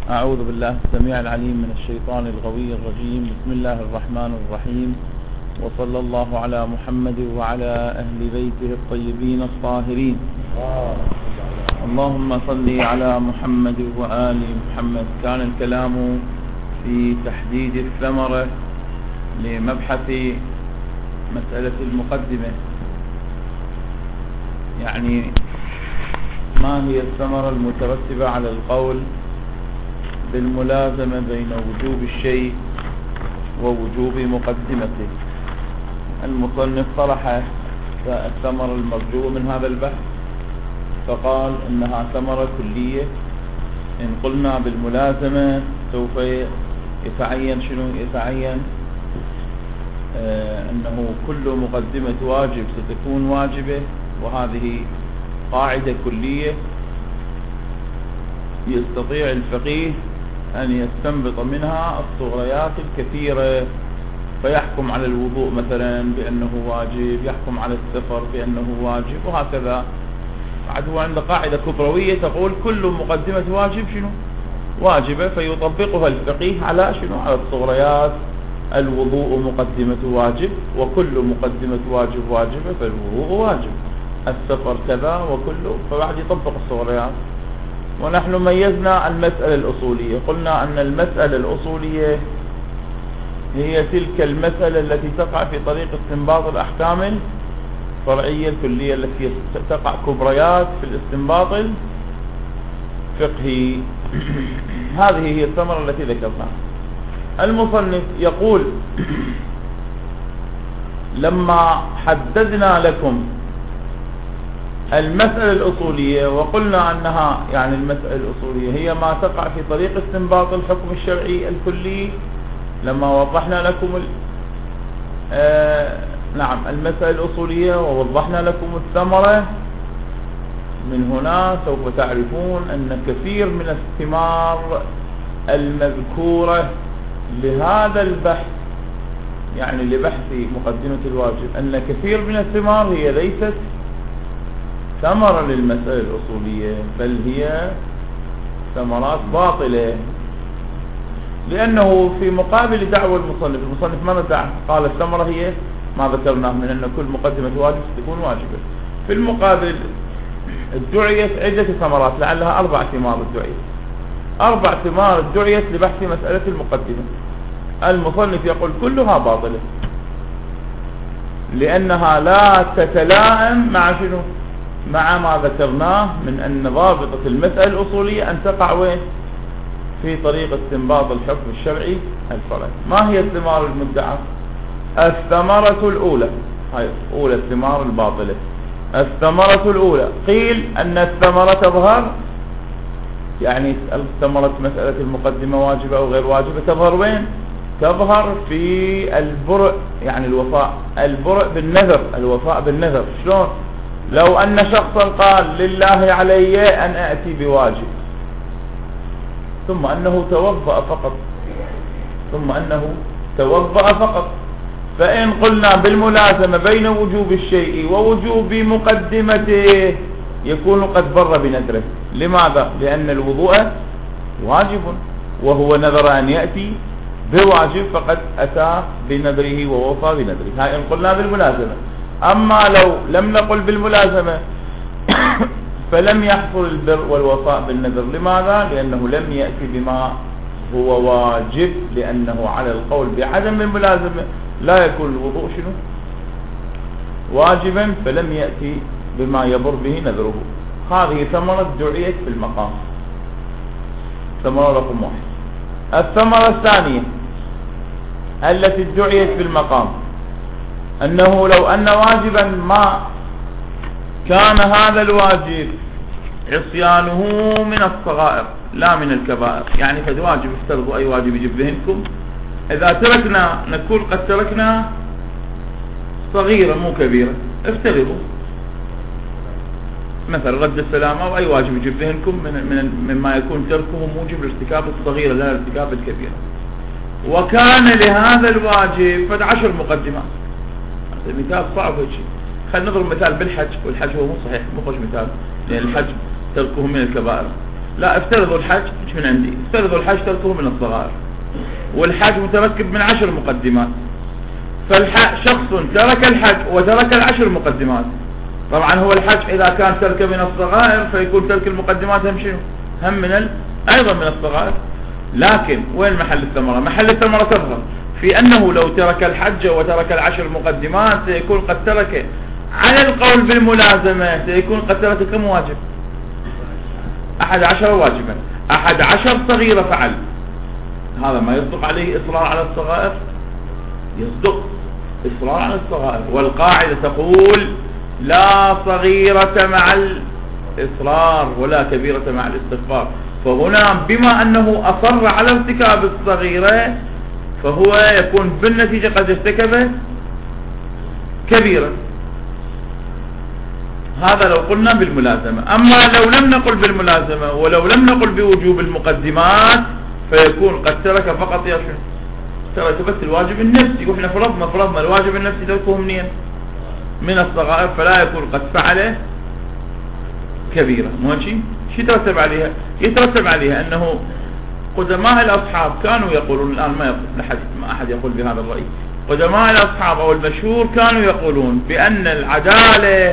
أعوذ بالله السميع العليم من الشيطان الغوي الرجيم. بسم الله الرحمن الرحيم، وصلى الله على محمد وعلى أهل بيته الطيبين الطاهرين. اللهم صل على محمد وآل محمد. كان الكلام في تحديد الثمرة لمبحث مسألة المقدمة، يعني ما هي الثمرة المترتبة على القول بالملازمة بين وجوب الشيء ووجوب مقدمته. المصنف طرح الثمرة المرجوة من هذا البحث فقال إنها ثمرة كلية. إن قلنا بالملازمة سوف يتعين أنه كل مقدمة واجب ستكون واجبة، وهذه قاعدة كلية يستطيع الفقيه أن يستنبط منها الصغريات الكثيرة، فيحكم على الوضوء مثلا بأنه واجب، يحكم على السفر بأنه واجب، وهكذا. بعد هو عند قاعدة كبروية تقول كل مقدمة واجب واجبة، فيطبقها الفقيه على على الصغريات. الوضوء مقدمة واجب، وكل مقدمة واجب واجبة، فالوضوء واجب. السفر كذا وكله، فبعد يطبق الصغريات. ونحن ميزنا المسألة الأصولية، قلنا أن المسألة الأصولية هي تلك المسألة التي تقع في طريق استنباط الأحكام الفرعية الكلية، التي تقع كبريات في الاستنباط الفقهي. هذه هي الثمرة التي ذكرناها. المصنف يقول: لما حددنا لكم المسألة الأصولية وقلنا أنها المسألة الأصولية هي ما تقع في طريق استنباط الحكم الشرعي الكلي، لما وضحنا لكم المسألة الأصولية ووضحنا لكم الثمرة، من هنا سوف تعرفون أن كثير من الثمار المذكورة لهذا البحث، لبحث مقدمة الواجب، أن كثير من الثمار هي ليست ثمرة للمسألة الأصولية، بل هي ثمرات باطلة، لأنه في مقابل دعوة المصنف ماذا دعا؟ قال الثمرة هي ما ذكرناه من أن كل مقدمة واجب تكون واجبة. في المقابل ادعيت عدة ثمرات، لعلها 4 ثمار ادعيت، 4 ثمار ادعيت لبحث مسألة المقدمة. المصنف يقول كلها باطلة، لأنها لا تتلائم مع ما ذكرناه من أن ضابطة المسألة الأصولية أن تقع وين؟ في طريق استنباط الحكم الشرعي الفرعي. ما هي الثمار المدعاة؟ الثمرة الأولى، هاي أولى الثمار الباطلة. الثمرة الأولى قيل أن الثمرة تظهر، ثمرة مسألة المقدمة واجبة أو غير واجبة تظهر وين؟ تظهر في البرء، الوفاء، البرء بالنذر، الوفاء بالنذر. شلون؟ لو أن شخصا قال لله علي أن أأتي بواجب، ثم أنه توضأ فقط، فإن قلنا بالملازمة بين وجوب الشيء ووجوب مقدمته يكون قد بر بنذره. لماذا؟ لأن الوضوء واجب، وهو نذر أن يأتي بواجب، فقد أتى بنذره ووفى بنذره. هاي إن قلنا بالملازمة. أما لو لم نقل بالملازمة فلم يحصل البر والوفاء بالنذر. لماذا؟ لأنه لم يأتي بما هو واجب، لأنه على القول بعدم الملازمة لا يكون الوضوء واجبا، فلم يأتي بما يضر به نذره. هذه ثمرة دعيت في المقام، ثمرة رقم 1. الثمرة الثانية التي دعيت في المقام أنه لو أن واجبا ما كان هذا الواجب عصيانه من الصغائر لا من الكبائر. قد واجب افترضوا أي واجب يجب ذهنكم، إذا تركنا نقول قد تركنا صغيرة مو كبيرة، افترضوا مثلا رد السلام أو أي واجب يجب ذهنكم مما يكون تركه موجب لارتكاب الصغيرة لا لارتكاب الكبيرة، وكان لهذا الواجب فد 10 مقدمات. المثال صعب هيك. خلينا نضرب مثال بالحج، والحج هو مو صحيح، مو خوش مثال، لأن الحج تركه من الكبائر. لا افترضوا الحج مش من عندي، افترضوا الحج تركه من الصغائر، والحج متركب من 10 مقدمات، فشخص ترك الحج وترك ال10 مقدمات. طبعا هو الحج إذا كان ترك من الصغائر فيكون ترك المقدمات هم شنو؟ هم من أيضا من الصغائر. لكن وين محل الثمرة؟ محل الثمرة تظهر في أنه لو ترك الحج وترك ال10 مقدمات سيكون قد ترك، على القول بالملازمة سيكون قد ترك كم واجب؟ 11 واجبا، 11 صغيرة فعل. هذا ما يصدق عليه إصرار على الصغائر؟ يصدق إصرار على الصغائر. والقاعدة تقول لا صغيرة مع الإصرار ولا كبيرة مع الاستغفار. فهنا بما أنه أصر على ارتكاب الصغيرة فهو يكون بالنتيجة قد ارتكب كبيرة. هذا لو قلنا بالملازمة. أما لو لم نقل بالملازمة ولو لم نقل بوجوب المقدمات فيكون قد ترك فقط يا شنو؟ ترك بس الواجب النفسي. وإحنا فرضنا الواجب النفسي تركه منين؟ من الصغائر، فلا يكون قد فعل كبيرة. مو شيء يترتب عليها؟ يترتب عليها أنه قدماء الأصحاب كانوا يقولون، الآن ما أحد يقول بهذا الرأي، قدماء الأصحاب أو المشهور كانوا يقولون بأن العدالة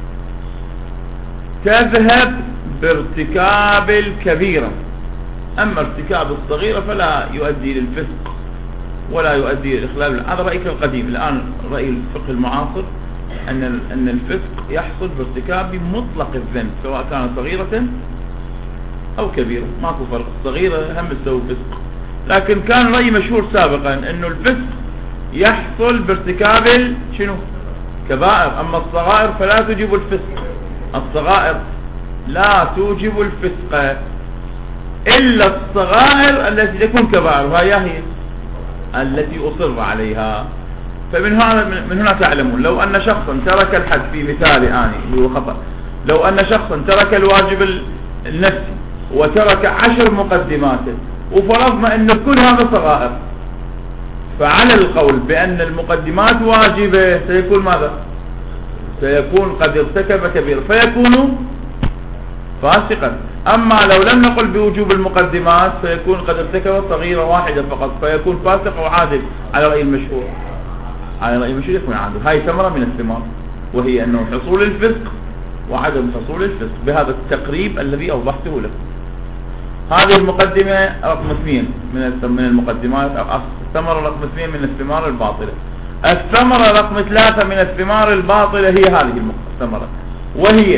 تذهب بارتكاب الكبيرة، أما ارتكاب الصغيرة فلا يؤدي للفسق ولا يؤدي للإخلال. هذا رأيك القديم. الآن رأي الفقه المعاصر أن الفسق يحصل بارتكاب مطلق الذنب سواء كانت صغيرة أو كبيرة، ماكو فرق، الصغيرة هم تسوي فسق. لكن كان رأي مشهور سابقا أنه الفسق يحصل بارتكاب شنو؟ كبائر، أما الصغائر فلا توجب الفسق. الصغائر لا توجب الفسق إلا الصغائر التي تكون كبائر، وهي هي التي أصر عليها. فمن هنا تعلمون لو أن شخصا ترك الحج، في مثال آني هو خطأ، لو أن شخصا ترك الواجب النفسي وترك 10 مقدمات وفرضنا أن كل هذا صغائر، فعلى القول بأن المقدمات واجبة سيكون ماذا؟ سيكون قد ارتكب كبير فيكون فاسقا. أما لو لم نقل بوجوب المقدمات فيكون قد ارتكب صغيرة واحدة فقط فيكون فاسق وعادل. على رأي المشهور، على رأي المشهور يكون عادل. هاي ثمرة من الثمار، وهي أنه حصول الفسق وعدم حصول الفسق بهذا التقريب الذي أوضحته لكم. هذه المقدمة رقم 2 من المقدمات، الثمرة رقم 2 من الثمار الباطلة. الثمرة رقم 3 من الثمار الباطلة هي هذه الثمرة، وهي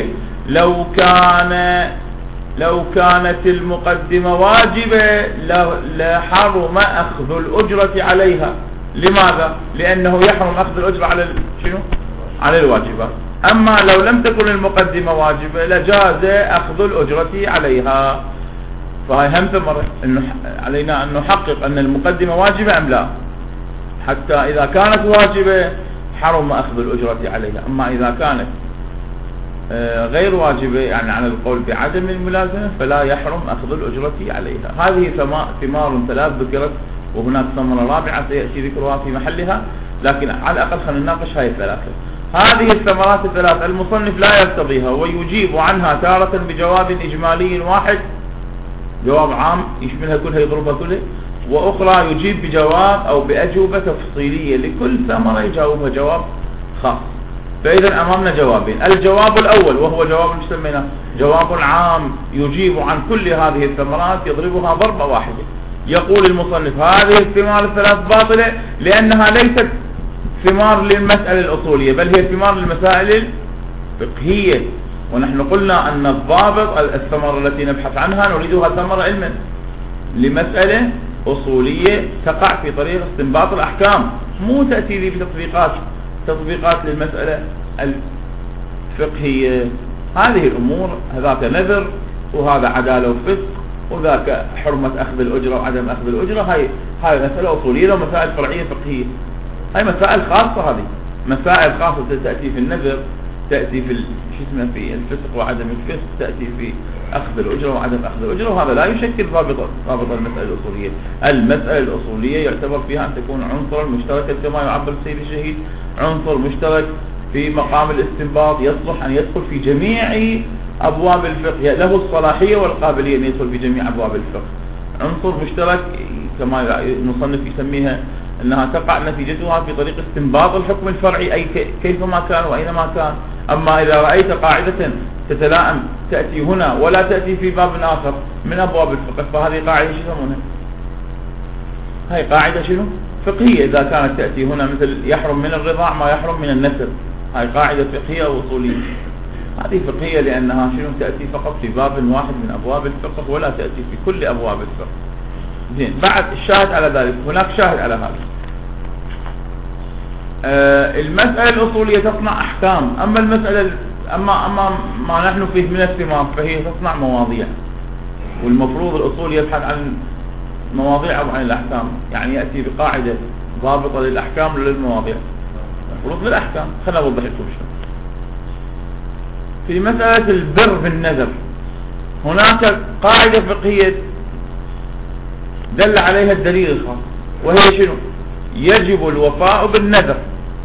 لو كانت المقدمة واجبة لحرم أخذ الأجرة عليها. لماذا؟ لأنه يحرم أخذ الأجرة على شنو؟ على الواجبات. أما لو لم تكن المقدمة واجبة لجاز أخذ الأجرة عليها. فهي هم ثمرة، علينا أن نحقق أن المقدمة واجبة أم لا، حتى إذا كانت واجبة حرم أخذ الأجرة عليها. أما إذا كانت غير واجبة، يعني على القول بعدم الملازمة، فلا يحرم أخذ الأجرة عليها. هذه ثمار 3 ذكرت، وهناك ثمرة رابعة سيأتي ذكرها في محلها، لكن على الأقل خلينا نناقش هاي الثلاثة. هذه الثمرات الثلاث المصنف لا يرتضيها ويجيب عنها تارة بجواب إجمالي واحد، جواب عام يشملها كلها يضربها كلها، وأخرى يجيب بجواب أو بأجوبة تفصيلية لكل ثمرة يجاوبها جواب خاص. فإذا أمامنا جوابين. الجواب الأول وهو جواب سميناه جواب عام يجيب عن كل هذه الثمرات يضربها ضربة واحدة. يقول المصنف هذه الثمار الثلاث باطلة لأنها ليست ثمار للمسألة الأصولية، بل هي ثمار للمسائل الفقهية. ونحن قلنا أن الضابط الثمرة التي نبحث عنها نريدها ثمرة علما لمسألة أصولية تقع في طريق استنباط الأحكام، مو تأتي لي بتطبيقات للمسألة الفقهية. هذه الأمور هذاك نذر وهذا عدالة وفسق وذاك حرمة أخذ الأجرة وعدم أخذ الأجرة، هاي مسألة أصولية ومسائل فرعية فقهية. هاي مسائل خاصة، هذه مسائل خاصة تأتي في النذر، تأتي في في الفسق وعدم الفسق، تأتي في أخذ الأجرة وعدم أخذ الأجرة، وهذا لا يشكل ضابط المسألة الأصولية. المسألة الأصولية يعتبر فيها أن تكون عنصرا مشتركا كما يعبر السيد الشهيد، عنصر مشترك في مقام الاستنباط يصلح أن يدخل في جميع أبواب الفقه له الصلاحية والقابلية أن يدخل في جميع أبواب الفقه. عنصر مشترك كما المصنف يسميها أنها تقع نتيجتها في طريق استنباط الحكم الفرعي أي كيفما كان وأينما كان. أما إذا رأيت قاعدة تتلائم تأتي هنا ولا تأتي في باب آخر من أبواب الفقه فهذه قاعدة شنو يسمونها؟ هاي قاعدة شنو؟ فقهية. إذا كانت تأتي هنا مثل يحرم من الرضاع ما يحرم من النسب، هاي قاعدة فقهية وأصولية. هذه فقهية لأنها شنو تأتي فقط في باب واحد من أبواب الفقه ولا تأتي في كل أبواب الفقه. زين، بعد الشاهد على ذلك هناك شاهد على هذا. المسألة الأصولية تصنع أحكام، أما المسألة أما ما نحن فيه من الثمار فهي تصنع مواضيع، والمفروض الأصول يبحث عن مواضيع أو عن الأحكام، يعني يأتي بقاعدة ضابطة للأحكام ولا للمواضيع؟ المفروض للأحكام. خلنا أوضح لكم شو. في مسألة البر بالنذر هناك قاعدة فقهية دل عليها الدليل الخاص، وهي شنو؟ يجب الوفاء بالنذر.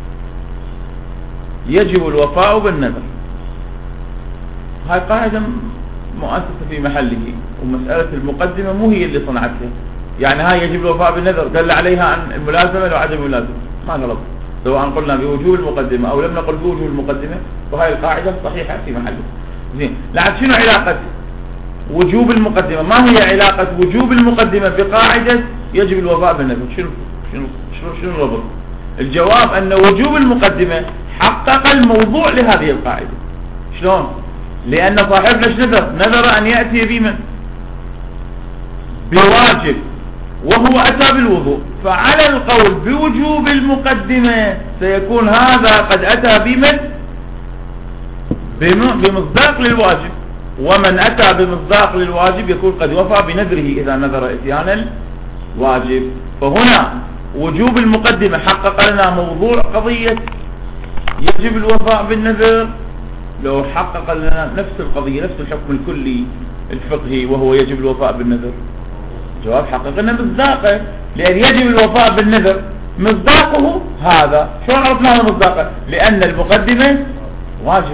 يجب الوفاء بالنذر. هاي قاعدة مؤسسة في محله، ومسألة المقدمة مو هي اللي صنعتها. يعني هاي يجب الوفاء بالنذر دل عليها عن الملازمة وعدم الملازمة، ما غلط. سواء قلنا بوجوب المقدمة أو لم نقل بوجوب المقدمة فهاي القاعدة صحيحة في محله. زين، لعد شنو علاقة وجوب المقدمة؟ ما هي علاقة وجوب المقدمة بقاعدة يجب الوفاء بالنذر؟ شنو الربط؟ الجواب أن وجوب المقدمة حقق الموضوع لهذه القاعدة. شلون؟ لأن صاحبنا نذر أن يأتي بمن؟ بواجب، وهو أتى بالوضوء، فعلى القول بوجوب المقدمة سيكون هذا قد أتى بمن؟ بمصداق للواجب، ومن أتى بمصداق للواجب يكون قد وفى بنذره إذا نذر إتيان الواجب. فهنا وجوب المقدمة حقق لنا موضوع قضية يجب الوفاء بالنذر، لو حقق لنا نفس القضية نفس الحكم الكلي الفقهي وهو يجب الوفاء بالنذر، جواب حقق لنا مصداقه، لأن يجب الوفاء بالنذر مصداقه هذا. شلون عرفنا هذا مصداقه؟ لأن المقدمة واجب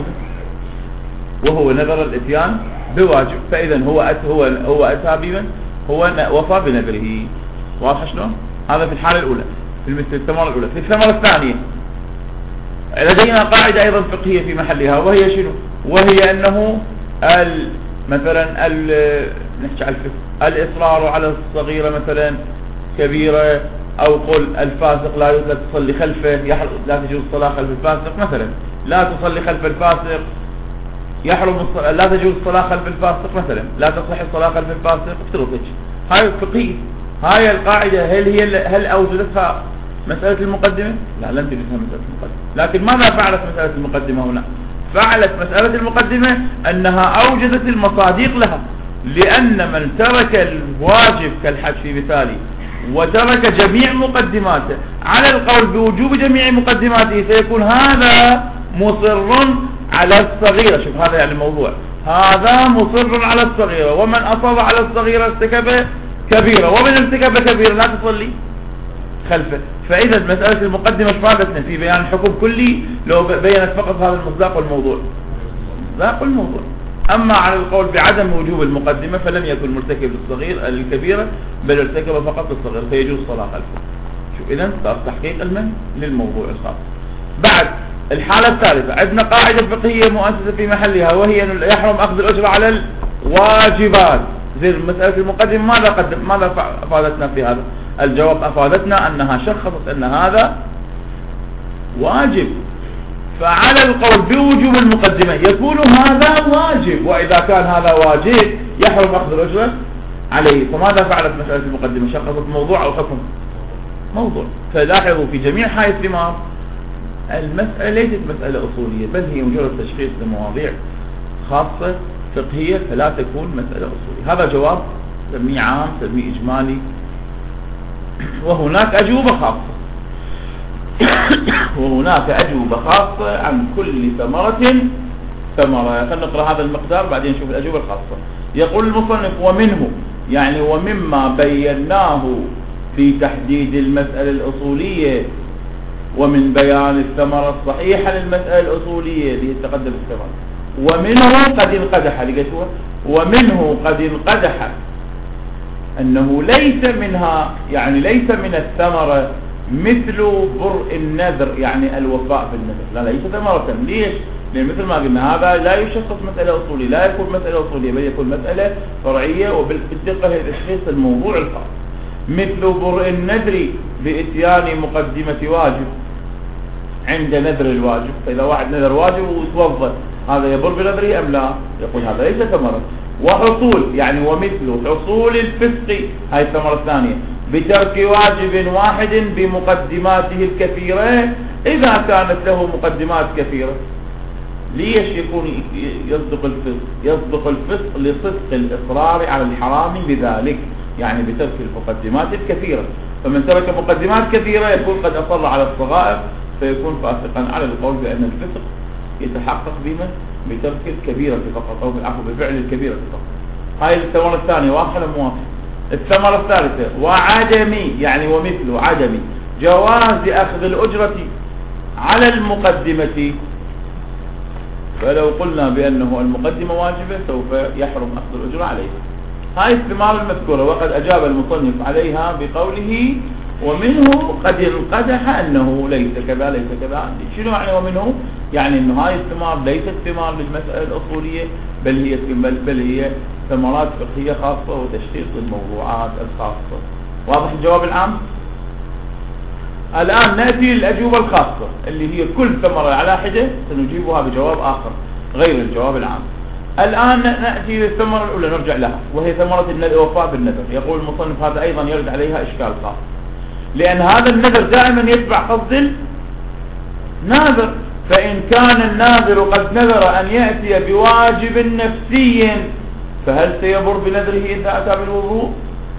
وهو نذر الاتيان بواجب، فإذا هو أتى بمن؟ هو وفى بنذره. واضح شلون؟ هذا في الحالة الأولى، في الثمرة الأولى. في الثمرة الثانية لدينا قاعدة أيضا فقهية في محلها، وهي شنو؟ وهي أنه مثلا نحكي على الفقه، الإصرار على الصغيرة مثلا كبيرة، أو قل الفاسق لا تصلي خلفه، لا تجوز الصلاة خلف الفاسق مثلا، لا تصلي خلف الفاسق، يحرم لا تجوز الصلاة خلف الفاسق مثلا، لا تصح الصلاة خلف الفاسق، افترض هاي فقهية. هاي القاعدة هل أوجدتها مسألة المقدمة؟ لا، لم تجدها مسألة المقدمة. لكن ماذا فعلت مسألة المقدمة هنا؟ فعلت مسألة المقدمة أنها أوجدت المصاديق لها، لأن من ترك الواجب كالحج في مثالي وترك جميع مقدماته على القول بوجوب جميع مقدماته سيكون هذا مصر على الصغيرة. شوف هذا يعني الموضوع، هذا مصر على الصغيرة، ومن أصاب على الصغيرة ارتكب كبيرة، ومن ارتكب كبيرة لا تصلي خلفه. فإذا مسألة المقدمة فادتنا في بيان الحكم كلي لو بينت فقط هذا المصداق والموضوع، مصداق الموضوع. أما على القول بعدم وجوب المقدمة فلم يكن مرتكب للصغير الكبيرة، بل ارتكب فقط للصغير فيجوز الصلاة خلفه. شوف إذن صار تحقيق المن للموضوع الخاص. بعد الحالة الثالثة عندنا قاعدة فقهية مؤسسة في محلها، وهي أن يحرم أخذ الأجرة على الواجبات. زي مسألة المقدمة ماذا أفادتنا في هذا؟ الجواب أفادتنا أنها شخصت أن هذا واجب، فعلى القول بوجوب المقدمة يكون هذا واجب، وإذا كان هذا واجب يحرم أخذ الأجرة عليه. فماذا فعلت مسألة المقدمة؟ شخصت موضوع أو حكم؟ موضوع. فلاحظوا في جميع هاي الثمار المسألة ليست مسألة أصولية، بل هي مجرد تشخيص لمواضيع خاصة فقهية، فلا تكون مسألة أصولية. هذا جواب سميه عام، سميه إجمالي، وهناك أجوبة خاصة وهناك أجوبة خاصة عن كل ثمرة. خلينا نقرأ هذا المقدار بعدين نشوف الأجوبة الخاصة. يقول المصنف ومنه، يعني ومما بيناه في تحديد المسألة الأصولية ومن بيان الثمرة الصحيحة للمسألة الأصولية اللي تقدم الثمرة، ومنه قد انقدح، لقيتوها ومنه قد انقدح أنه ليس منها، يعني ليس من الثمرة مثل برء النذر، يعني الوفاء بالنذر، لا ليس ثمرة. ليش؟ لأن مثل ما قلنا هذا لا يشخص مسألة أصولية، لا يكون مسألة أصولية، بل يكون مسألة فرعية، وبالدقة لتشخيص الموضوع الخاص. مثل برء النذر بإتيان مقدمة واجب عند نذر الواجب، فإذا واحد نذر واجب وتوضأ هذا يبر بنذره أم لا؟ يقول هذا ليس ثمرة. وحصول يعني ومثل حصول الفسق، هاي الثمرة الثانية، بترك واجب واحد بمقدماته الكثيرة، إذا كانت له مقدمات كثيرة. ليش يكون يصدق الفسق؟ يصدق الفسق لصدق الإصرار على الحرام بذلك، يعني بترك المقدمات الكثيرة. فمن ترك مقدمات كثيرة يكون قد أصر على الصغائر، فيكون فاسقا، على القول بأن الفسق يتحقق بما بترك الكبيرة فقط، أو بالعفو بفعل الكبيرة فقط. هاي الثمرة الثانية، واضحة ولا مو واضحة؟ الثمرة الثالثة وعدمي، يعني ومثل عدمي جواز أخذ الأجرة على المقدمة. فلو قلنا بأنه المقدمة واجبة سوف يحرم أخذ الأجرة عليها. هاي الثمار المذكورة، وقد أجاب المصنف عليها بقوله ومنه قد انقدح أنه ليس كذا ليس كذا. شنو معنى ومنه؟ يعني أنه هاي الثمار ليست ثمار للمسألة الأصولية، بل هي ثمرات فقهية خاصة وتشخيص الموضوعات الخاصة. واضح الجواب العام؟ الآن نأتي للأجوبة الخاصة اللي هي كل ثمرة على حدة سنجيبها بجواب آخر غير الجواب العام. الآن نأتي للثمرة الأولى نرجع لها، وهي ثمرة الوفاء بالنذر. يقول المصنف هذا أيضا يرد عليها إشكال خاص، لأن هذا النذر دائما يتبع قصد الناذر. فإن كان الناذر قد نذر أن يأتي بواجب نفسي، فهل سيبر بنذره إذا أتى بالوضوء؟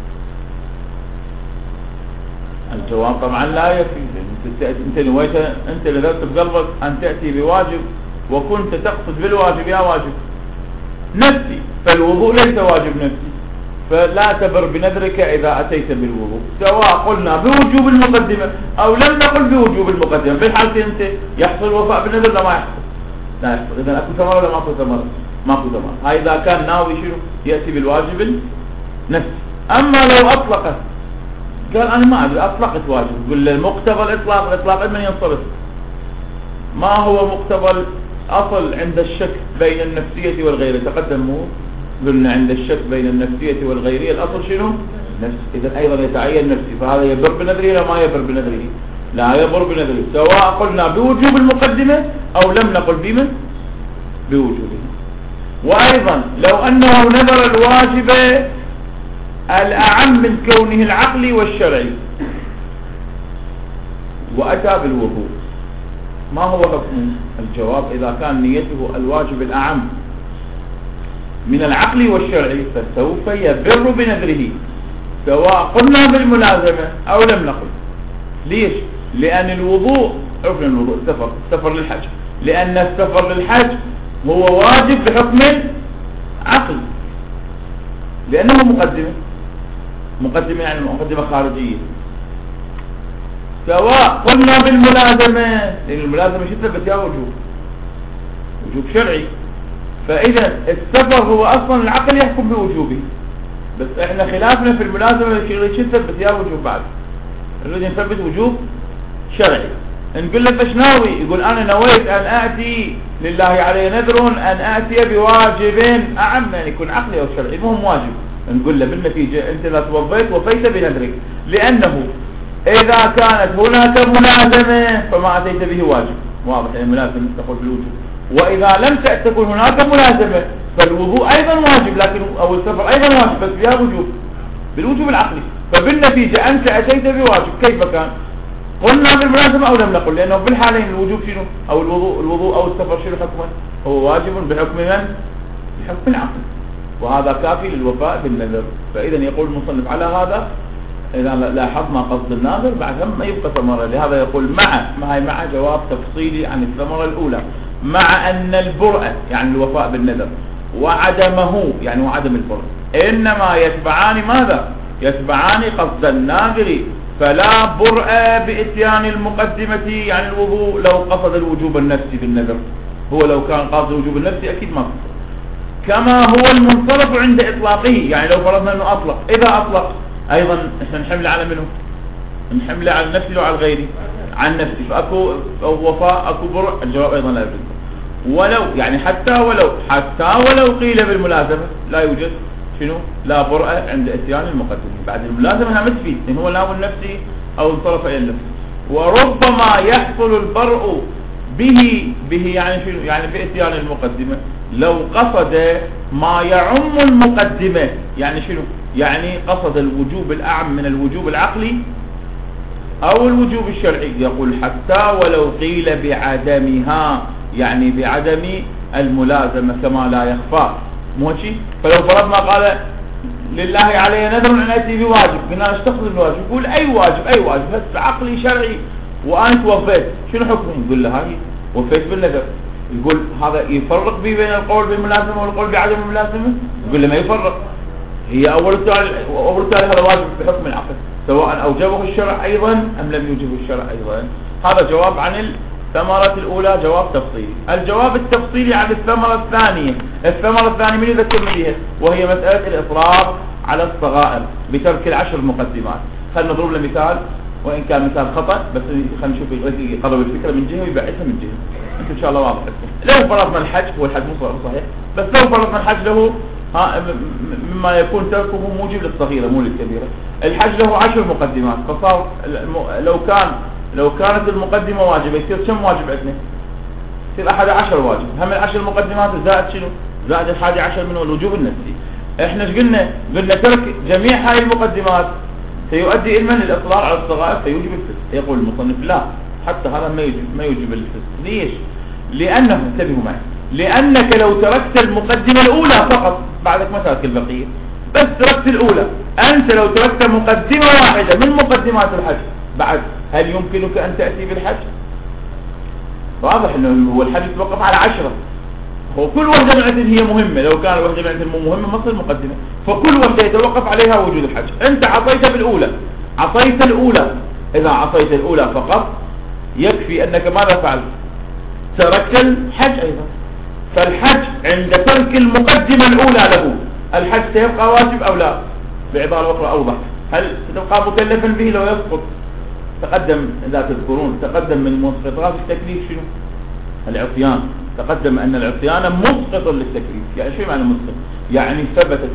الجواب طبعا لا يفي. أنت نذرت بقلبك أن تأتي بواجب، وكنت تقصد بالواجب يا واجب نفسي، فالوضوء ليس واجب نفسي، فلا تبر بنذرك إذا أتيت بالوضوء، سواء قلنا بوجوب المقدمة أو لم نقل بوجوب المقدمة. في الحالة أنت يحصل الوفاء بالنذر لا ما يحصل؟ لا يحصل. إذا أكو ثمرة ولا ماكو ثمرة؟ ماكو ثمرة. هاي إذا كان ناوي شنو؟ يأتي بالواجب النفسي. أما لو أطلقت، قال أنا ما أدري أطلقت واجب، قل المقتضى الإطلاق، الإطلاق من ينصرف. ما هو مقتضى الأصل عند الشك بين النفسية والغيرية؟ تقدموا قلنا عند الشك بين النفسية والغيرية الأصل شنو؟ نفس. إذا أيضا يتعين نفسي، فهذا يبر بنذره لا ما يبر بنذره؟ لا يبر بنذره، سواء قلنا بوجوب المقدمة أو لم نقل بما بوجوبه. وأيضا لو أنه نذر الواجب الأعم من كونه العقلي والشرعي وأتى بالوضوء، ما هو حكمه؟ الجواب إذا كان نيته الواجب الأعم من العقل والشرعي فسوف يبر بنذره، سواء قلنا بالملازمة أو لم نقل. ليش؟ لأن الوضوء، عرفنا الوضوء السفر للحج، لأن السفر للحج هو واجب بحكم عقل، لأنه مقدمة يعني مقدمة خارجية. سواء قلنا بالملازمة، لأن الملازمة شو تثبت؟ يا وجوب شرعي. فإذا السفر هو أصلا العقل يحكم بوجوبه، بس احنا خلافنا في الملازمة شو تثبت؟ يا وجوب بعد الذي يثبت وجوب شرعي. نقول له ايش ناوي؟ يقول أنا نويت أن آتي لله علي نذر أن آتي بواجب أعم، يعني يكون عقلي أو شرعي، المهم واجب. نقول له بالنتيجة أنت لا توضيت وفيت بنذرك، لأنه إذا كانت هناك ملازمة فما أتيت به واجب. واضح؟ الملازمة تقول بالوجوب. وإذا لم تكن هناك ملازمة فالوضوء أيضا واجب، لكن أو السفر أيضا واجب بس بها وجوب، بالوجوب العقلي. فبالنتيجة أنت أتيت بواجب، كيف كان؟ قلنا بالملازمة أو لم نقل؟ لأنه بالحالين الوجوب شنو؟ أو الوضوء أو السفر شنو حكمه؟ هو واجب بحكم من؟ بحكم العقل، وهذا كافي للوفاء بالنذر. فإذا يقول المصنف على هذا إذا لاحظنا قصد الناظر بعد ما يبقى ثمرة. لهذا يقول مع جواب تفصيلي عن الثمرة الأولى، مع أن البرء يعني الوفاء بالنذر وعدمه يعني وعدم البرء إنما يتبعان ماذا؟ يتبعان قصد الناظر، فلا برء بإتيان المقدمة يعني الوضوء لو قصد الوجوب النفسي بالنذر. هو لو كان قاصد الوجوب النفسي أكيد ما تصح. كما هو المنصرف عند إطلاقه، يعني لو فرضنا أنه أطلق، إذا أطلق أيضا إحنا نحمله على منه؟ نحمله على نفسي أو على غيري؟ عن نفسي، فأكو وفاء أكو برع، الجواب أيضا لا يوجد. ولو يعني حتى ولو قيل بالملازمة لا يوجد شنو؟ لا برأة عند اتيان المقدمة. بعد الملازمة لا تفيد إن هو ناوي النفسي أو انصرف إلى النفس. وربما يحصل البرء به يعني شنو؟ يعني باتيان المقدمة لو قصد ما يعم المقدمة، يعني شنو؟ يعني قصد الوجوب الأعم من الوجوب العقلي أو الوجوب الشرعي. يقول حتى ولو قيل بعدمها، يعني بعدم الملازمة كما لا يخفى، مو شيء. فلو فرضنا قال لله علي نذر أن أتي بواجب، قلنا ايش تقصد بالواجب؟ يقول أي واجب هسه عقلي شرعي وأنت وفيت، شنو حكمه؟ نقول له هاي وفيت بالنذر. يقول هذا يفرق بين القول بالملازمة والقول بعدم الملازمة؟ يقول له ما يفرق، هي أول سؤال هذا واجب بحكم العقل سواء أوجبه الشرع أيضا أم لم يوجبه الشرع أيضا. هذا جواب عن الثمرة الأولى، جواب تفصيلي. الجواب التفصيلي عن الثمرة الثانية. الثمرة الثانية من يذكرني بها؟ وهي مسألة الإصرار على الصغائر بترك العشر مقدمات. خلنا نضرب له مثال، وإن كان مثال خطأ، بس خلينا نشوف يقرب الفكرة من جهة ويبعثها من جهة. أنت إن شاء الله واضح لكم. لو فرضنا الحج، هو الحج مو صحيح، بس لو فرضنا الحج له مما يكون تركه موجب للصغيرة مو للكبيرة. الحج له 10 مقدمات، فصار لو كانت المقدمة واجبة يصير كم واجب عندنا؟ يصير 11 واجب. هم 10 مقدمات زائد شنو؟ زائد 11 منه الوجوب النفسي. احنا ايش قلنا ترك جميع هاي المقدمات سيؤدي إلى من الإصرار على الصغائر فيوجب الفسق. يقول المصنف لا، حتى هذا ما يوجب الفسق. ليش؟ لأنه انتبهوا معي، لأنك لو تركت المقدمة الأولى فقط بعدك ما ترك البقية، بس تركت الأولى. أنت لو تركت مقدمة واحدة من مقدمات الحج بعد، هل يمكنك أن تأتي بالحج؟ واضح أنه هو الحج يتوقف على 10. هو كل وحدة من عندهم هي مهمة، لو كان الوحدة من عندهم مو مهمة ما تصير مقدمة، فكل وحدة يتوقف عليها وجود الحج. أنت عطيت بالأولى، عطيت الأولى. إذا عطيت الأولى فقط يكفي أنك ماذا فعلت؟ تركت الحج أيضا. فالحج عند ترك المقدمة الأولى له، الحج سيبقى واجب أو لا؟ بعبارة أخرى أوضح، هل ستبقى مكلفا به لو يسقط؟ تقدم إذا تذكرون تقدم من مسقطات التكليف شنو؟ العصيان. تقدم أن العصيان مسقط للتكليف. يعني شو معنى مسقط؟ يعني ثبتت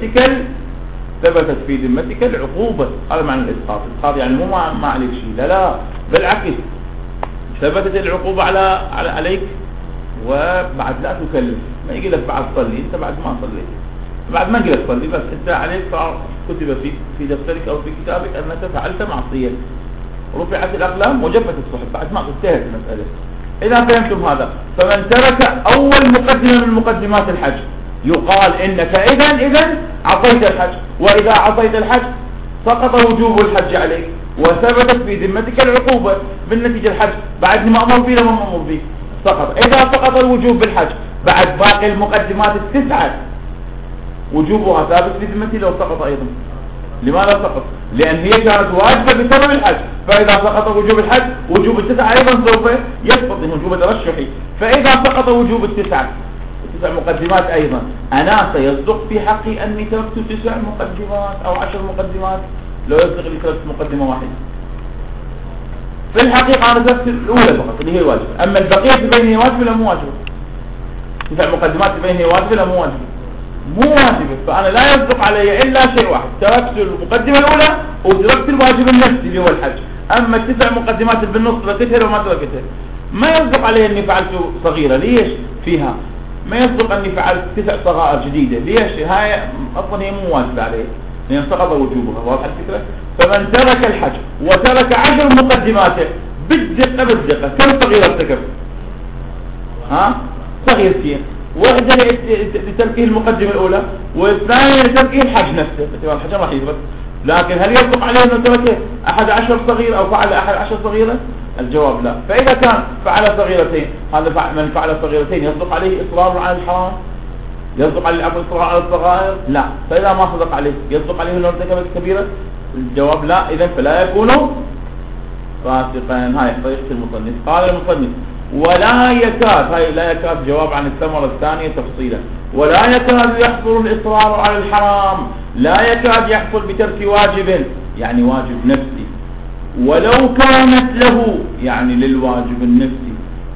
في ذمتك العقوبة. هذا معنى الإسقاط. الإسقاط يعني مو ما عليك شيء، لا بالعكس، ثبتت العقوبة عليك وبعد لا تكلف. ما يجي لك بعد صلي، انت بعد ما صليت، بعد ما يجي لك صلي، بس انت عليك صار كتب في دفترك او في كتابك انك فعلت معصية، رفعت الاقلام وجفت الصحف بعد ما انتهت المسألة. اذا فهمتم هذا، فمن ترك اول مقدمة من مقدمات الحج يقال انك اذا عطيت الحج، واذا عطيت الحج سقط وجوب الحج عليك وثبتت في ذمتك العقوبة بالنتيجة. الحج بعد ما أمر فيه لما أمر فيه سقط. إذا سقط الوجوب بالحج بعد باقي المقدمات 9 وجوبها ثابت في ذمتي لو سقط أيضا. لماذا سقط؟ لأن هي كانت واجبة بسبب الحج، فإذا سقط وجوب الحج وجوب 9 أيضا سوف يسقط من وجوب ترشحي. فإذا سقط وجوب 9 مقدمات أيضا، أنا سيصدق في حقي أني تركت 9 مقدمات أو 10 مقدمات لو يصدق لي تركت مقدمة واحدة. في الحقيقة أنا تركت الأولى فقط اللي هي واجبة، أما البقية في بينه واجبة ولا مو واجبة؟ 9 مقدمات في بينه واجبة ولا مو واجبة؟ مو واجبة. فأنا لا يصدق علي إلا شيء واحد، تركت المقدمة الأولى وتركت الواجب النفسي اللي هو الحج. أما 9 مقدمات بالنص تركتها وما تركتها ما يصدق علي أني فعلت صغيرة. ليش فيها؟ ما يصدق أني فعلت 9 صغائر جديدة. ليش؟ هاي أصلا هي مو واجبة عليه لأن سقط وجوبها. واضح الفكرة؟ فمن ترك الحج وترك 10 مقدماته بالدقة كم صغيرة ارتكب؟ صغيرتين، واحدة لتركيه المقدمة الأولى والثانية لتركيه الحج نفسه. الحج راح يثبت، لكن هل يصدق عليه أنه ترك 11 صغير أو فعل 11 صغيرة؟ الجواب لا. فإذا كان فعل صغيرتين، هذا من فعل صغيرتين يصدق عليه إصرار على الحرام؟ يصدق عليه الإصرار على الصغائر؟ لا. فإذا ما صدق عليه يصدق عليه أنه ارتكب الكبيرة؟ الجواب لا. إذن فلا يكون فاسقا. هاي طريقة المصنف. قال المصنف ولا يكاد، هاي لا يكاد جواب عن الثمرة الثانية تفصيلا. ولا يكاد يحصل الإصرار على الحرام، لا يكاد يحصل بترك واجب يعني واجب نفسي، ولو كانت له يعني للواجب النفسي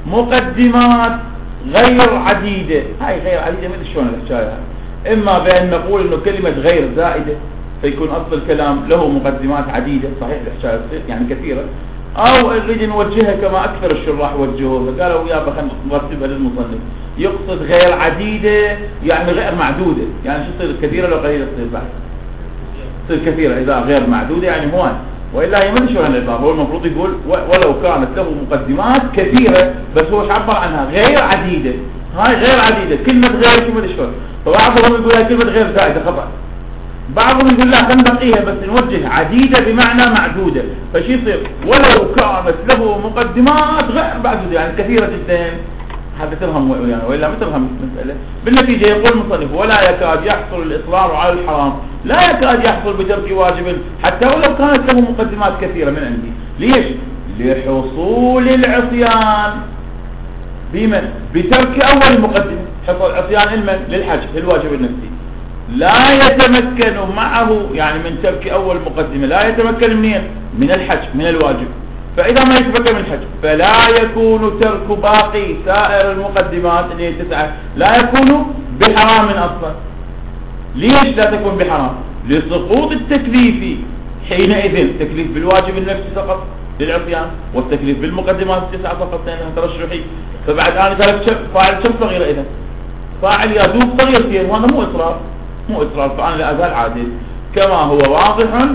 مقدمات غير عديدة. هاي غير عديدة ما ادري شلون الحكاية، اما بان نقول انه كلمة غير زائدة فيكون اصل الكلام له مقدمات عديدة، صحيح الحكاية يعني كثيرة، او نريد نوجهها كما اكثر الشراح وجهوها، قالوا يا خلينا نرتبها للمصنف، يقصد غير عديدة يعني غير معدودة، يعني شو تصير كثيرة لو قليلة تصير بعد، تصير كثيرة اذا غير معدودة يعني هون، والا هي ما شلون العبارة، هو المفروض يقول ولو كانت له مقدمات كثيرة، بس هو ايش عبر عنها؟ غير عديدة. هاي غير عديدة، كلمة غير كلمة شلون، فبعضهم يقول هاي كلمة غير زائدة خطأ، بعضهم يقول لا خلينا نبقيها بس نوجه عديدة بمعنى معدودة، فشي يصير ولو كانت له مقدمات غير معدودة يعني كثيرة جدا، هذا تفهم يعني والا ما تفهم المسألة. بالنتيجة يقول المصنف ولا يكاد يحصل الإصرار على الحرام، لا يكاد يحصل بترك واجب حتى ولو كانت له مقدمات كثيرة من عندي. ليش؟ لحصول العصيان بمن؟ بترك أول مقدمة. حصل عصيان المن؟ للحج للواجب النفسي، لا يتمكن معه يعني من ترك أول مقدمة، لا يتمكن منين؟ من الحج من الواجب، فإذا ما يتمكن من الحج فلا يكون ترك باقي سائر المقدمات اللي هي 9 لا يكون بحرام أصلا. ليش لا تكون بحرام؟ لسقوط التكليف حينئذ، تكليف بالواجب النفسي فقط للعصيان، والتكليف بالمقدمات 9 فقط لأنها ترشحي، فبعد أنا فاعل كم صغيرة إذا؟ فاعل يذوب صغيرتين، وهذا مو إصرار، مو إصرار، فأنا لا أزال عادل كما هو واضح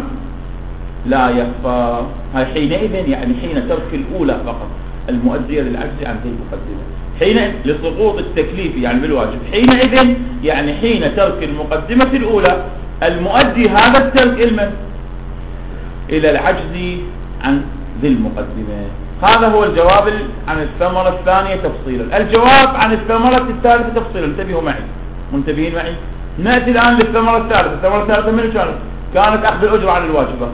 لا يخفى. هاي حينئذ يعني حين ترك الأولى فقط المؤدية للعجز عن ذي المقدمة، حين لسقوط التكليف يعني بالواجب، حينئذ يعني حين ترك المقدمة الأولى المؤدي هذا الترك إلى العجز عن ذي المقدمة. هذا هو الجواب عن الثمرة الثانية تفصيلا. الجواب عن الثمرة الثالثة تفصيلا، انتبهوا معي، منتبهين معي. نأتي الآن للثمرة الثالثة. الثمرة الثالثة من كانت أخذ الأجرة على الواجبات.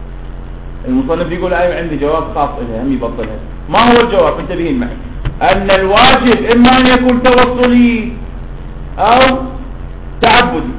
المصنف يقول أيوة عندي جواب خاص إليها هم يبطلها. ما هو الجواب؟ انتبهين معي. أن الواجب إما أن يكون توصلي أو تعبدي،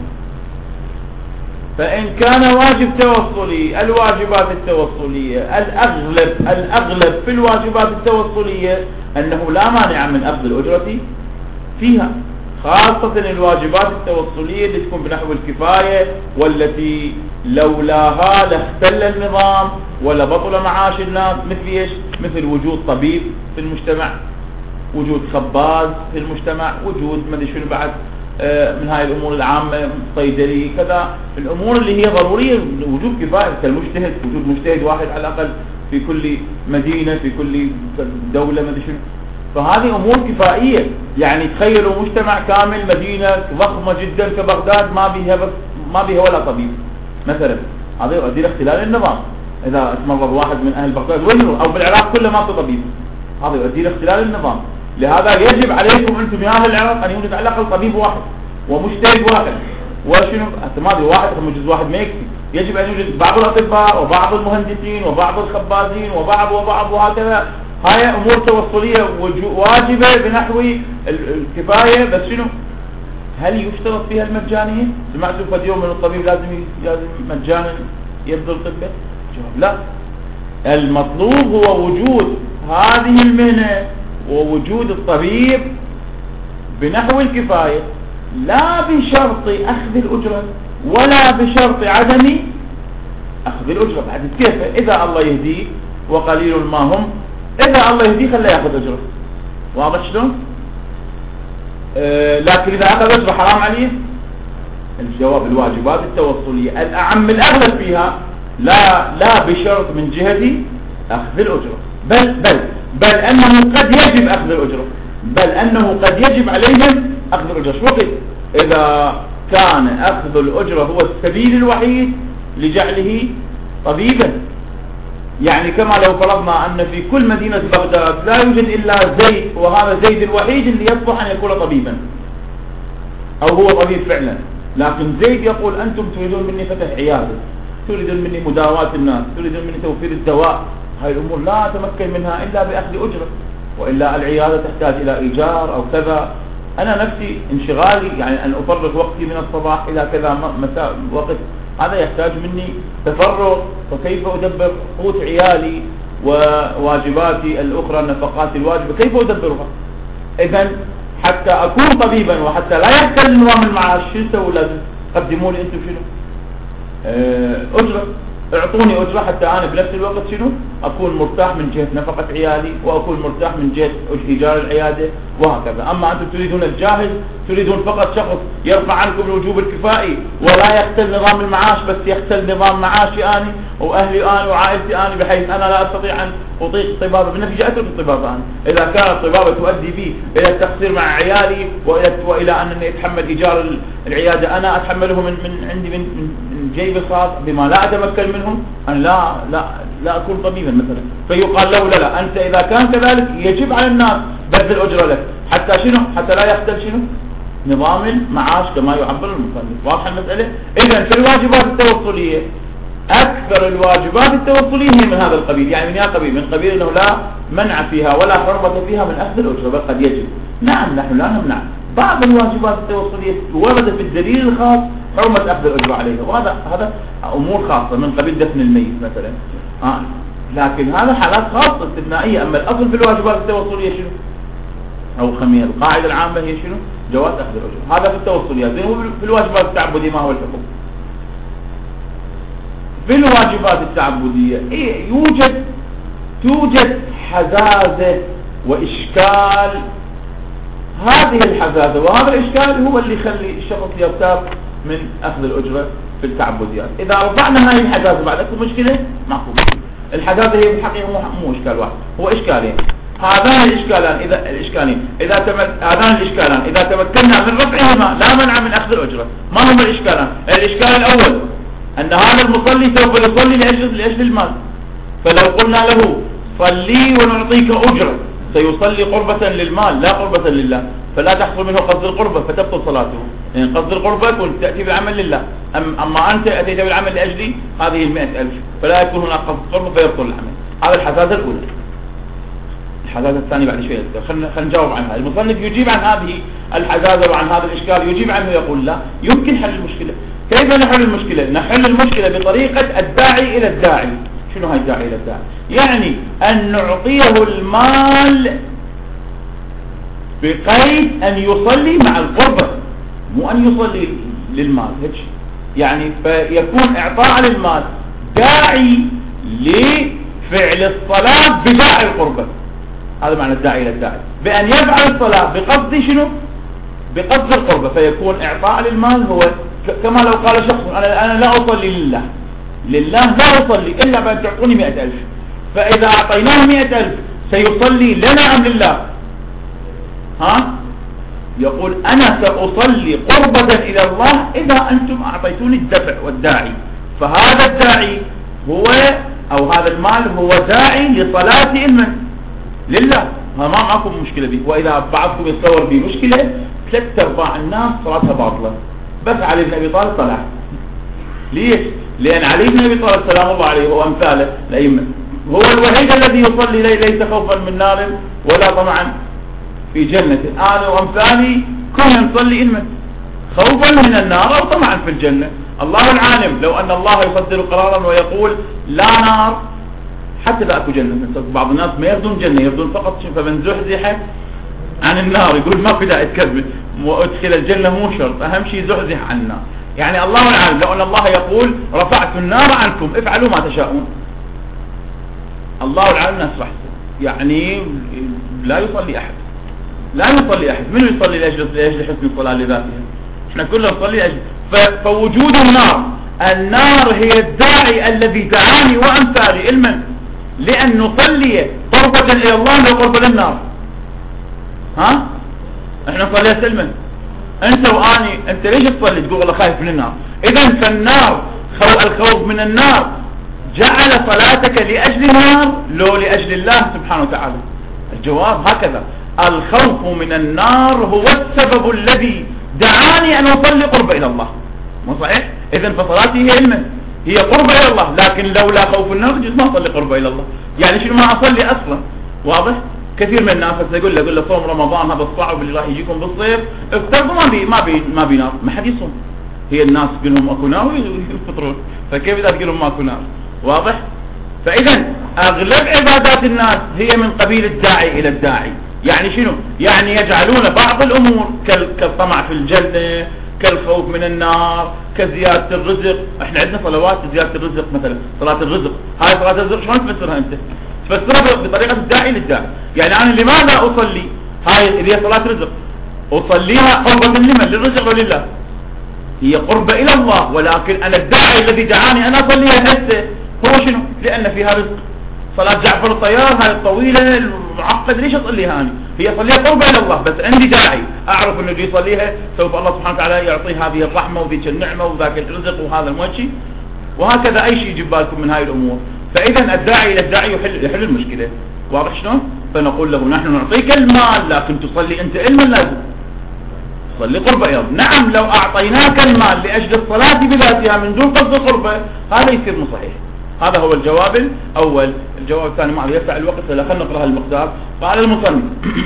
فإن كان واجب توصلي الواجبات التوصلية الأغلب في الواجبات التوصلية أنه لا مانع من أخذ الأجرة فيها، خاصة الواجبات التوصلية اللي تكون بنحو الكفاية والتي لولاها لاختل النظام ولا بطل معاش الناس، مثل ايش؟ مثل وجود طبيب في المجتمع، وجود خباز في المجتمع، وجود ما ادري شنو بعد من هاي الامور العامة، صيدلي كذا، الامور اللي هي ضرورية وجود كفاية كالمجتهد، وجود مجتهد واحد على الاقل في كل مدينة في كل دولة ما ادري شنو، فهذه امور كفائية. يعني تخيلوا مجتمع كامل مدينة ضخمة جدا كبغداد ما بيها ولا طبيب مثلا، هذا يؤدي الى اختلال النظام. اذا تمرض واحد من اهل بغداد وين او بالعراق كله ما في طبيب، هذا يؤدي الى اختلال النظام. لهذا يجب عليكم انتم يا اهل العراق ان يوجد على الاقل طبيب واحد ومجتهد واحد، وشنو ما واحد مجلس واحد ما يكفي، يجب ان يوجد بعض الاطباء وبعض المهندسين وبعض الخبازين وبعض وهكذا. هاي امور توصلية واجبة بنحو الكفاية، بس شنو هل يشترط فيها المجانية؟ سمعتوا فد يوم من الطبيب لازم مجانا يبذل طبه؟ جواب لا، المطلوب هو وجود هذه المهنة ووجود الطبيب بنحو الكفاية، لا بشرط أخذ الأجرة ولا بشرط عدم أخذ الأجرة. بعد كيف؟ إذا الله يهديه وقليل ما هم، إذا الله يهديه خليه يأخذ أجرة، واضح شلون؟ لكن إذا أخذ أجرة حرام عليه؟ الجواب الواجبات التوصلية الأعم الأغلب فيها لا بشرط من جهة أخذ الأجرة، بل أنه قد يجب أخذ الأجرة، بل أنه قد يجب عليهم أخذ الأجرة. شو وقت؟ إذا كان أخذ الأجرة هو السبيل الوحيد لجعله طبيبا. يعني كما لو فرضنا أن في كل مدينة بغداد لا يوجد إلا زيد، وهذا زيد الوحيد اللي يصلح أن يكون طبيبا أو هو طبيب فعلا، لكن زيد يقول أنتم تريدون مني فتح عيادة، تريدون مني مداواة الناس، تريدون مني توفير الدواء، هاي الأمور لا أتمكن منها إلا بأخذ أجرة. وإلا العيادة تحتاج إلى إيجار أو كذا. أنا نفسي انشغالي يعني أن أفرغ وقتي من الصباح إلى كذا مساء وقت، هذا يحتاج مني تفرغ، فكيف أدبر قوت عيالي وواجباتي الأخرى، النفقات الواجبة كيف أدبرها؟ إذن حتى أكون طبيبا وحتى لا يحتل نظام المعاش شو سووا؟ لازم قدموا لي أنتم شنو؟ أجرة، اعطوني أجرة حتى أنا بنفس الوقت شنو أكون مرتاح من جهة نفقة عيالي، وأكون مرتاح من جهة إيجار العيادة وهكذا. أما أنتم تريدون الجاهز، تريدون فقط شخص يرفع عنكم الوجوب الكفائي ولا يختل نظام المعاش، بس يختل نظام معاشي أنا وأهلي أنا وعائلتي أنا، بحيث أنا لا أستطيع أن أطيق الطبابة، بالنتيجة أترك الطبابة أنا إذا كانت الطبابة تؤدي بي إلى التقصير مع عيالي وإلى أنني أتحمل إيجار العيادة، أنا أتحمله من عندي من جيب الخاص بما لا أتمكن منه، أنا لا أكون طبيبا مثلا. فيقال له لا أنت إذا كان كذلك يجب على الناس بذل أجرة لك حتى شنو؟ حتى لا يختل شنو؟ نظام المعاش كما يعبر المصنف. واضحة المسألة؟ إذن في الواجبات التوصلية أكثر الواجبات التوصلية هي من هذا القبيل، يعني من هذا القبيل، من قبيل أنه لا منع فيها ولا حرمة فيها من أخذ الأجرة، بل قد يجب. نعم نحن لا نمنع بعض الواجبات التوصلية ورد في الدليل الخاص حرمة أخذ الأجرة عليها، وهذا أمور خاصة من قبيل دفن الميت مثلا، لكن هذا حالات خاصة استثنائية. أما الأصل في الواجبات التوصلية شنو؟ أو خمية القاعدة العامة هي شنو؟ جواز أخذ الأجرة. هذا في التوصليات. في الواجبات التعبدية ما هو الحكم؟ في الواجبات التعبدية توجد حزازة وإشكال. هذه الحزازة وهذا الإشكال هو اللي يخلي الشخص يرتاب من أخذ الأجرة في التعبديات. إذا رفعنا هذه الحزازة بعد أكثر مشكلة ماكو. الحزازة هي بالحقيقة مو إشكال واحد، هو إشكالين. هذان الإشكالين إذا تمكنا من رفعهما لا منع من أخذ الأجرة. ما هما الإشكالان؟ الإشكال الأول أن هذا المصلي سوف يصلي لأجل المال، فلو قلنا له صلي ونعطيك أجرة سيصلي قربة للمال لا قربة لله، فلا تحصل منه قصد القربة فتبطل صلاته. يعني قصد القربة يكون تأتي بالعمل لله، أما أنت أتيت بالعمل لأجلي هذه 100,000، فلا يكون هناك قصد القربة فيبطل العمل. هذا الحزازة الأولى. الحزازة الثانية بعد شوية، خلينا نجاوب عنها. المصنف يجيب عن هذه الحزازة وعن هذا الإشكال، يجيب عنه يقول لا يمكن حل المشكلة. كيف نحل المشكلة؟ نحل المشكلة بطريقة الداعي إلى الداعي. شنو هاي الداعي إلى الداعي؟ يعني أن نعطيه المال بقيد أن يصلي مع القربة، مو أن يصلي للمال هيك. يعني فيكون إعطاء للمال داعي لفعل الصلاة بداعي القربة. هذا معنى الداعي إلى الداعي، بأن يفعل الصلاة بقصد شنو؟ بقصد القربة. فيكون إعطاء للمال هو كما لو قال شخص أنا لا أصلي لله لا أصلي إلا بأن تعطوني 100,000، فإذا أعطيناه 100,000 سيصلي لنا أم لله؟ يقول أنا سأصلي قربة إلى الله إذا أنتم أعطيتوني الدفع والداعي. فهذا الداعي هو أو هذا المال هو داعي لصلاة لله. ما معكم مشكلة به. وإذا بعضكم يتصور به مشكلة 3/4 الناس صلاتها باطلة، بس علي بن أبي طالب طلع. ليش؟ لأن علي بن أبي طالب سلام الله عليه وأمثاله الأئمة هو الوحيد الذي يصلي ليس خوفا من نار ولا طمعا في جنة. أنا وأمثالي كنا نصلي خوفا من النار أو طمعا في الجنة. الله العالم لو أن الله يصدر قرارا ويقول لا نار حتى لا أكو جنة. بعض الناس ما يرضون جنة، يرضون فقط فمن زحزح عن النار، يقول ما في داعي تكذب وادخل الجنة مو شرط، أهم شيء زحزح عن النار. يعني الله العالم لو أن الله يقول رفعت النار عنكم افعلوا ما تشاءون، الله العالم نسرح. يعني لا يصلي أحد من يصلي لأجل حسن الصلاة لذاتها؟ احنا كلنا نصلي لأجل. فوجود النار هي الداعي الذي دعاني وأمثالي علما لأن نصلي قربة إلى الله لا قربة للنار. احنا نصلي سلما. انت واني انت ليش تصلي؟ تقول والله خايف من النار. اذا فالنار الخوف من النار جعل صلاتك لأجل النار لو لأجل الله سبحانه وتعالى؟ الجواب هكذا. الخوف من النار هو السبب الذي دعاني أن أصلي قربة إلى الله. مو صحيح؟ إذن فصلاتي هي قربة إلى الله، لكن لولا خوف النار جد ما أصلي قربة إلى الله. يعني شنو ما أصلي أصلا. واضح؟ كثير من الناس يقول له صوم رمضان هذا الصعب اللي راح يجيكم بالصيف افترضوا ما بي نار، ما حد يصوم. هي الناس تقول لهم اكو نار ويفطرون، فكيف اذا تقول لهم ماكو نار؟ واضح؟ فاذا اغلب عبادات الناس هي من قبيل الداعي الى الداعي. يعني شنو؟ يعني يجعلون بعض الامور كالطمع في الجنه، كالخوف من النار، كزياده الرزق. احنا عندنا صلوات زياده الرزق، مثلا صلاه الرزق، هاي صلاه الرزق شلون تفسرها انت؟ تفسرها بطريقه الداعي للداعي. يعني انا لماذا اصلي؟ هاي اللي هي صلاه رزق، اصليها قربة لمن؟ للرزق ولله، هي قربة الى الله، ولكن انا الداعي الذي دعاني انا اصليها هسه هو شنو؟ لان فيها رزق. صلاة جعفر الطيار هاي الطويلة المعقدة ليش اصليها انا؟ هي اصليها قربة الى الله، بس عندي داعي اعرف انه اللي يصليها سوف الله سبحانه وتعالى يعطيه هذه الرحمة وذيك النعمة وذاك الرزق وهذا الموشي، وهكذا اي شيء يجيب بالكم من هاي الامور. فاذا الداعي الى الداعي يحل المشكلة. واضح شلون؟ فنقول له نحن نعطيك المال لكن تصلي انت علما لازم صلي قربة الى الله. نعم لو اعطيناك المال لاجل الصلاة بذاتها من دون قصد القربة هذا يصير مو صحيح. هذا هو الجواب الاول. الجواب الثاني ما يسع الوقت، فلا خلينا نقرأ المقدار. قال المصنف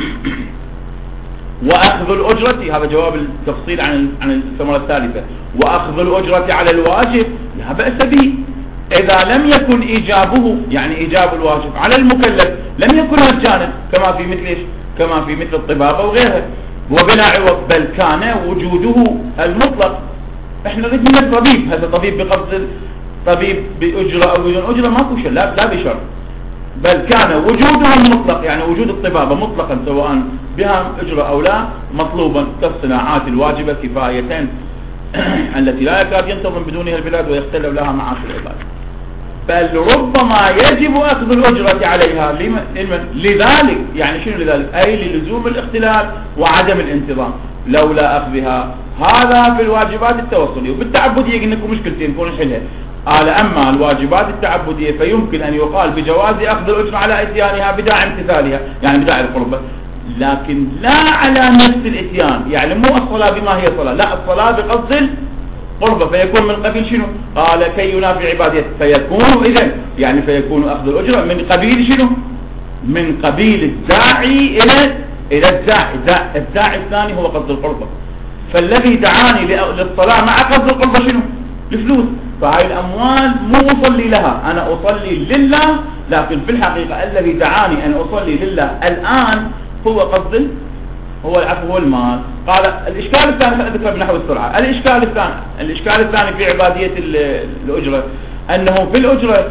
واخذ الاجرة، هذا جواب التفصيل عن الثمرة الثالثة. واخذ الاجرة على الواجب لا بأس به اذا لم يكن ايجابه، يعني ايجاب الواجب على المكلف لم يكن مجانا كما في مثل كما في مثل الطبابة وغيرها وبلا عوض، بل كان وجوده المطلق. احنا نريد من الطبيب، هذا طبيب بقبض طبيب بأجرة أو بدون أجرة ماكو شيء، لا بشرط، بل كان وجوده المطلق، يعني وجود الطبابة مطلقا سواء بها أجرة أو لا مطلوبا كالصناعات الواجبة كفاية التي لا يكاد ينتظم بدونها البلاد ويختلف لها معاش العباد، بل ربما يجب أخذ الأجرة عليها لذلك. يعني شنو لذلك؟ أي للزوم الاختلال وعدم الانتظام لولا أخذها. هذا في الواجبات التوصلية. وبالتعبدية قلنا لكم مشكلتين نكون نحلها. قال أما الواجبات التعبدية فيمكن أن يقال بجواز أخذ الأجرة على إتيانها بداعي امتثالها، يعني بداعي القربة، لكن لا على نفس الإتيان. يعني مو الصلاة بما هي صلاة، لا الصلاة بقصد القربة، فيكون من قبيل شنو؟ قال كي ينافي عبادته، فيكون إذن يعني فيكون أخذ الأجرة من قبيل شنو؟ من قبيل الداعي إلى الداعي الثاني هو قصد القربة. فالذي دعاني للصلاة مع قصد القربة شنو؟ الفلوس. فهاي الأموال مو أصلي لها، أنا أصلي لله، لكن في الحقيقة الذي دعاني أن أصلي لله الآن هو قصد هو المال. قال الإشكال الثاني خلينا بنحو السرعة. الإشكال الثاني في عبادية الأجرة أنه في الأجرة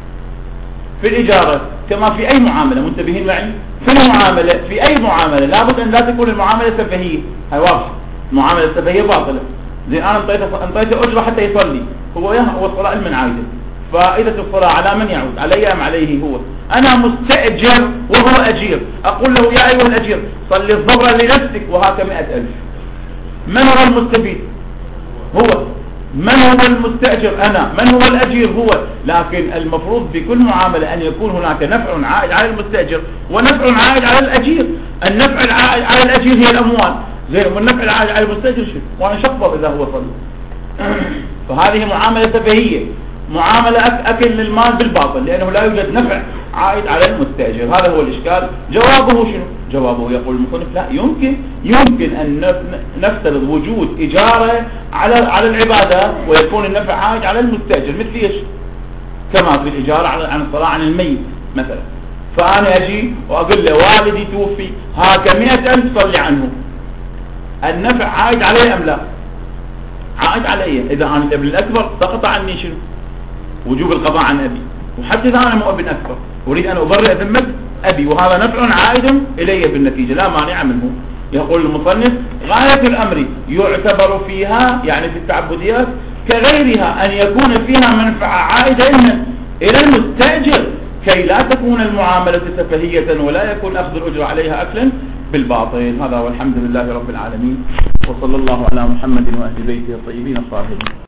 في الإجارة كما في أي معاملة، منتبهين معي؟ في أي معاملة لابد أن لا تكون المعاملة سفهية. هاي واضح، المعاملة السفهية باطلة. زين أنا انطيته أجرة حتى يصلي، هو الصلاة المنعايدة، فإذا الصلاة على من يعود؟ علي أم عليه هو؟ أنا مستأجر وهو أجير، أقول له يا أيها الأجير صلي الظهر لنفسك وهاك 100,000. من هو المستفيد؟ هو. من هو المستأجر؟ أنا. من هو الأجير؟ هو. لكن المفروض في كل معاملة أن يكون هناك نفع عائد على المستأجر ونفع عائد على الأجير. النفع العائد على الأجير هي الأموال، زين، والنفع العائد على المستأجر شيء، وأنا شقبض إذا هو صلي. فهذه معاملة سفهية، معاملة أكل للمال بالباطل، لأنه لا يوجد نفع عائد على المستأجر. هذا هو الإشكال. جوابه شنو؟ جوابه يقول المصنف لا، يمكن أن نفترض وجود إجارة على العبادات ويكون النفع عائد على المستأجر، مثل إيش؟ كما في الإجارة عن الصلاة عن الميت مثلا. فأنا أجي وأقول له والدي توفي هاك 100,000 صلي عنه، النفع عائد عليه أم لا؟ عائد علي. إذا أنا الابن الأكبر سقط عني شنو؟ وجوب القضاء عن أبي، وحتى إذا أنا مو ابن أكبر أريد أن أبرئ ذمة أبي، وهذا نفع عائد إلي بالنتيجة لا مانع منه. يقول المصنف غاية الأمر يعتبر فيها، يعني في التعبديات كغيرها، أن يكون فيها منفعة عائدة إلى المستأجر كي لا تكون المعاملة سفهية ولا يكون أخذ الأجر عليها أكلا بالباطل. هذا والحمد لله رب العالمين، وصلى الله على محمد وأهل بيته الطيبين الطاهرين.